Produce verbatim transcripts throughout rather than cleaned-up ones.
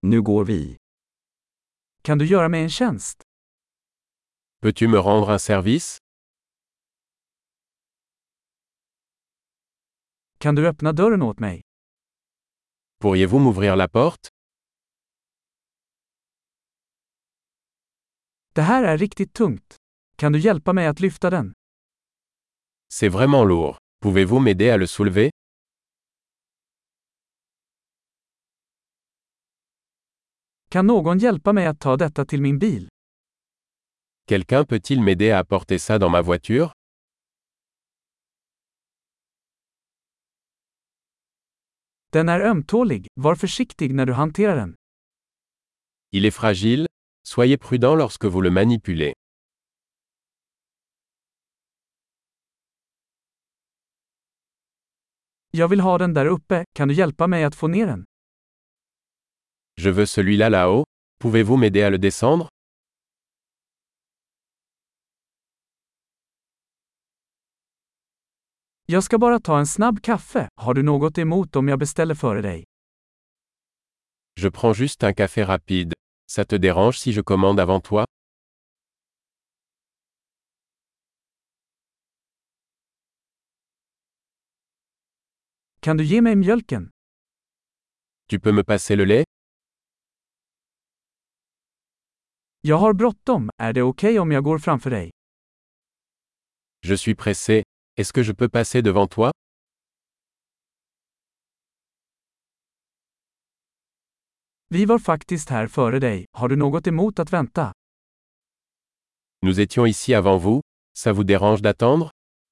Nu går vi. Kan du göra mig en tjänst? Peux-tu me rendre un service? Kan du öppna dörren åt mig? Pourriez-vous m'ouvrir la porte? Det här är riktigt tungt. Kan du hjälpa mig att lyfta den? C'est vraiment lourd. Pouvez-vous m'aider à le soulever? Kan någon hjälpa mig att ta detta till min bil? Quelqu'un peut-il m'aider à apporter ça dans ma voiture? Den är ömtålig, var försiktig när du hanterar den. Il est fragile, soyez prudent lorsque vous le manipulez. Jag vill ha den där uppe, kan du hjälpa mig att få ner den? Je veux celui-là là-haut, pouvez-vous m'aider à le descendre? Jag ska bara ta en snabb kaffe, har du något emot om jag beställer före dig? Je prends juste un café rapide. Ça te dérange si je commande avant toi? Kan du ge mig mjölken? Tu peux me passer le lait? Jag har bråttom, är det okej om jag går framför dig? Je suis pressé. Est-ce que je peux passer devant toi? Vi var faktiskt här före dig, har du något emot att vänta? Nous étions ici avant vous, ça vous dérange d'attendre?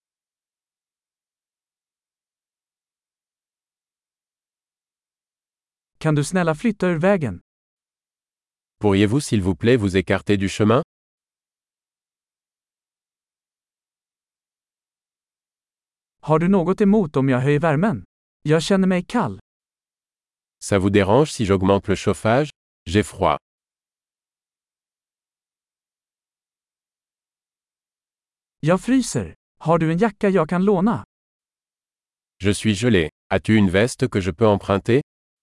Kan du snälla flytta ur vägen? Pourriez-vous s'il vous plaît vous écarter du chemin? Har du något emot om jag höjer värmen? Jag känner mig kall. Ça vous dérange si j'augmente le chauffage? J'ai froid. Jag fryser. Har du en jacka jag kan låna? Je suis gelé. As-tu une veste que je peux emprunter?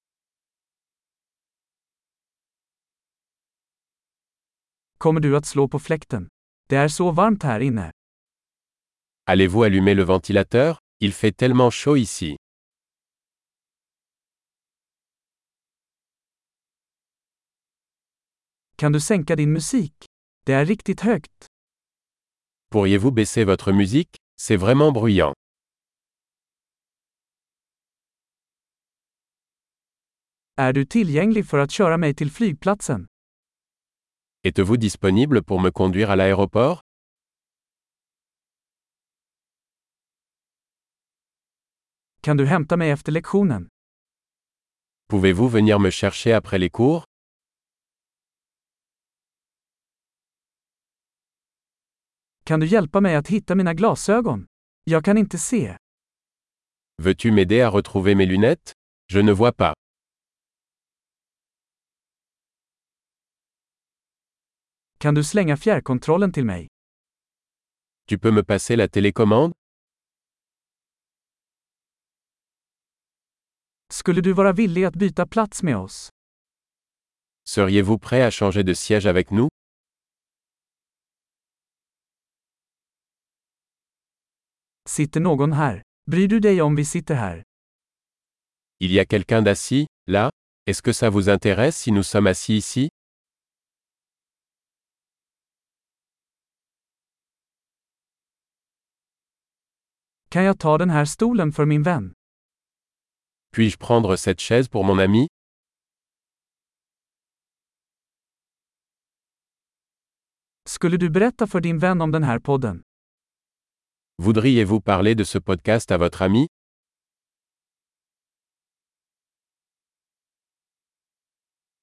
Kommer du att slå på fläkten? Det är så varmt här inne. Allez-vous allumer le ventilateur? Il fait tellement chaud ici. Kan du sänka din musik? Det är riktigt högt. Pourriez-vous baisser votre musique? C'est vraiment bruyant. Är du tillgänglig för att köra mig till flygplatsen? Êtes-vous disponible pour me conduire à l'aéroport? Kan du hämta mig efter lektionen? Pouvez-vous venir me chercher après les cours? Kan du hjälpa mig att hitta mina glasögon? Jag kan inte se. Veux-tu m'aider à retrouver mes lunettes? Je ne vois pas. Kan du slänga fjärrkontrollen till mig? Tu peux me passer la télécommande? Skulle du vara villig att byta plats med oss? Seriez-vous prêt à changer de siège avec nous? Sitter någon här? Bryr du dig om vi sitter här? Il y a quelqu'un d'assis, là? Est-ce que ça vous intéresse si nous sommes assis ici? Kan jag ta den här stolen för min vän? Puis-je prendre cette chaise pour mon ami? Skulle du berätta för din vän om den här podden? Voudriez-vous parler de ce podcast à votre ami?